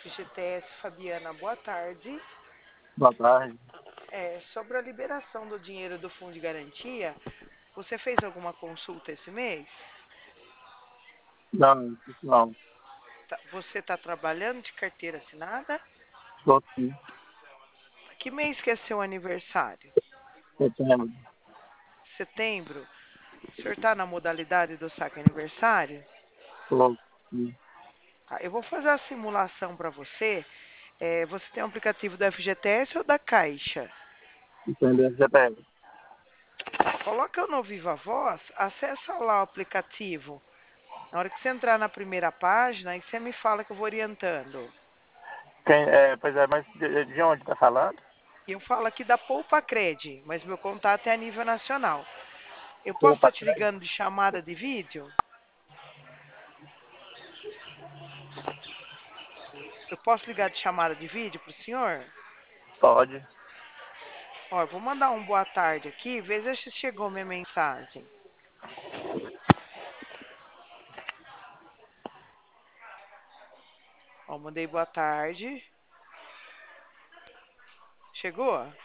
FGTS Fabiana, boa tarde. Boa tarde. Sobre a liberação do dinheiro do Fundo de Garantia, você fez alguma consulta esse mês? Não, não, Você está trabalhando de carteira assinada? estou sim. Que mês que é seu aniversário? Setembro, Setembro? O senhor está na modalidade do saque aniversário? estou sim. Tá, eu vou fazer a simulação para você. Você tem um aplicativo do FGTS ou da Caixa? Entendeu? CPF. Coloca no Viva Voz, acessa lá o aplicativo. Na hora que você entrar na primeira página, aí você me fala que eu vou orientando. Pois é, mas de onde está falando? Eu falo aqui da Poupa Cred, mas meu contato é a nível nacional. Eu posso Opa, estar te ligando de chamada de vídeo? Eu posso ligar de chamada de vídeo para o senhor? pode. Ó, eu vou mandar um boa tarde aqui, veja se chegou minha mensagem. Ó, mandei boa tarde. Chegou?